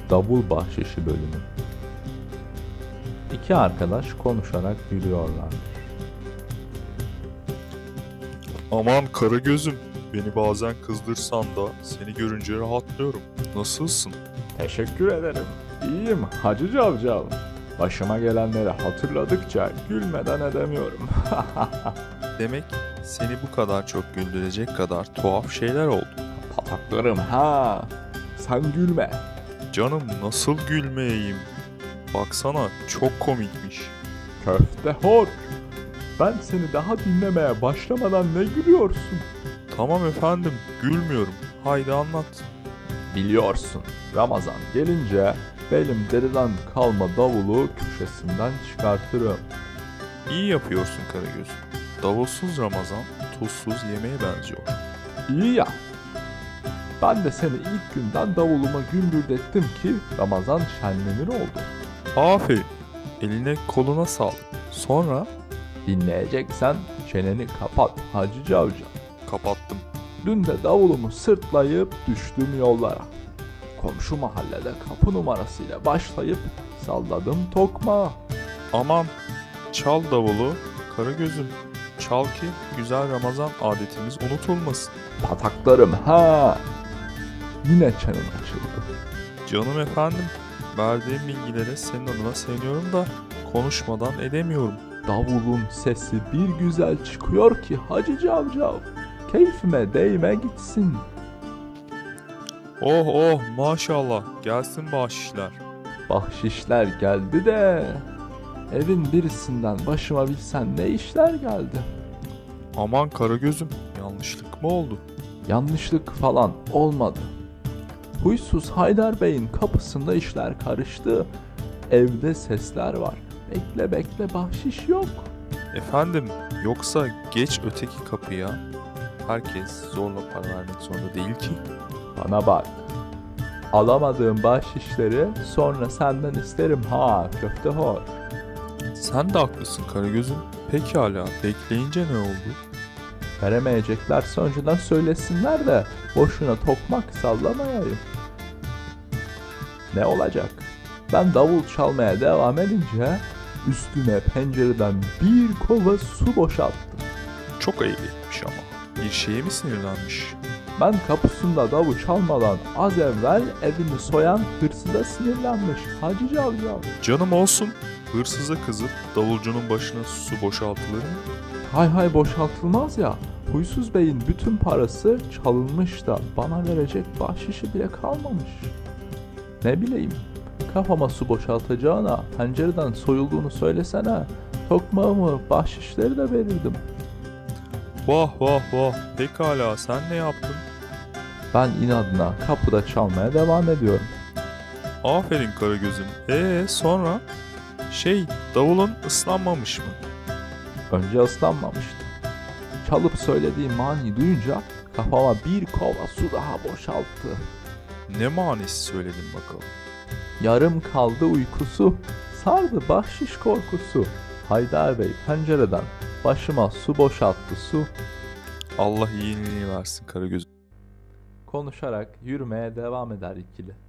Davul bahşişi bölümü. İki arkadaş konuşarak yürüyorlar. Aman Karagöz'üm, beni bazen kızdırsan da seni görünce rahatlıyorum. Nasılsın? Teşekkür ederim. İyiyim Hacı Cavcav. Başıma gelenleri hatırladıkça gülmeden edemiyorum. Demek seni bu kadar çok güldürecek kadar tuhaf şeyler oldu. Pataklarım ha. Sen gülme. Canım nasıl gülmeyeyim? Baksana çok komikmiş. Köfte hor. Ben seni daha dinlemeye başlamadan ne gülüyorsun? Tamam efendim, gülmüyorum. Haydi anlat. Biliyorsun, Ramazan gelince benim deriden kalma davulu köşesinden çıkartırım. İyi yapıyorsun Karagöz. Davulsuz Ramazan tuzsuz yemeğe benziyor. İyi ya. Ben de seni ilk günden davuluma gümbürdettim ki Ramazan şenlenir oldu. Aferin. Eline koluna sağlık. Sonra Dinleyeceksen çeneni kapat Hacı Cavcav. kapattım. Dün de davulumu sırtlayıp düştüm yollara. Komşu mahallede kapı numarasıyla başlayıp salladım tokmağı. Aman çal davulu Karagöz'üm. Çal ki güzel Ramazan adetimiz unutulmasın. Pataklarım ha. Yine çenem açıldı. Canım efendim, verdiğim bilgilere senin adına seviniyorum da konuşmadan edemiyorum. Davulun sesi bir güzel çıkıyor ki Hacı Cavcav. Keyfime değme gitsin. Oh oh maşallah, gelsin bahşişler. Bahşişler geldi de evin birisinden başıma bilsen ne işler geldi. Aman Karagöz'üm, yanlışlık mı oldu? Yanlışlık falan olmadı. Huysuz Haydar Bey'in kapısında işler karıştı. Evde sesler var. Bekle bekle bahşiş yok. Efendim, yoksa geç öteki kapıya. Herkes zorla para vermek zorunda değil ki. Bana bak. Alamadığım bahşişleri sonra senden isterim ha köfte hor. Sen de haklısın Karagöz'üm. Pekala, bekleyince ne oldu? Veremeyeceklerse önceden söylesinler de boşuna tokmak sallamayayım. Ne olacak? Ben davul çalmaya devam edince üstüme pencereden bir kova su boşalttı. Çok ayıp etmiş ama. Bir şeye mi sinirlenmiş? Ben kapısında davul çalmadan az evvel evini soyan hırsıza sinirlenmiş Hacı Cavcav. Canım olsun. Hırsıza kızıp davulcunun başına su boşaltılır mı? Hay hay boşaltılmaz ya. Huysuz Bey'in bütün parası çalınmış da bana verecek bahşişi bile kalmamış. Ne bileyim, kafama su boşaltacağına pencereden soyulduğunu söylesene. Tokmağımı, bahşişleri de verirdim. Vah vah vah. Pekala, sen ne yaptın? Ben inadına kapıda çalmaya devam ediyorum. Aferin Karagöz'üm. Sonra? Davulun ıslanmamış mı? Önce ıslanmamıştı. Çalıp söylediğim mani duyunca kafama bir kova su daha boşalttı. Ne manisi söyledin bakalım? Yarım kaldı uykusu, sardı bahşiş korkusu. Haydar Bey pencereden başıma su boşalttı su. Allah iyiliğini versin Karagöz'üm. Konuşarak yürümeye devam eder ikili.